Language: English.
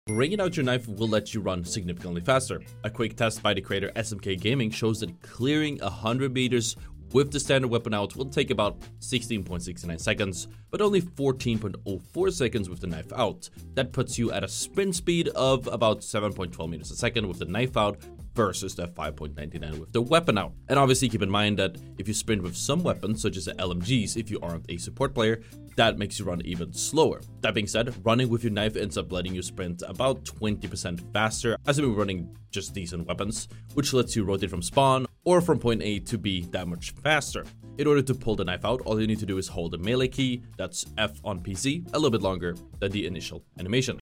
Bringing out your knife will let you run significantly faster. A quick test by the creator SMK Gaming shows that clearing 100 meters with the standard weapon out will take about 16.69 seconds, but only 14.04 seconds with the knife out. That puts you at a sprint speed of about 7.12 meters a second with the knife out versus the 5.99 with the weapon out. And obviously keep in mind that if you sprint with some weapons, such as the LMGs, if you aren't a support player, that makes you run even slower. That being said, running with your knife ends up letting you sprint about 20% faster, as if you're running just decent weapons, which lets you rotate from spawn or from point A to B that much faster. In order to pull the knife out, all you need to do is hold the melee key, that's F on PC, a little bit longer than the initial animation.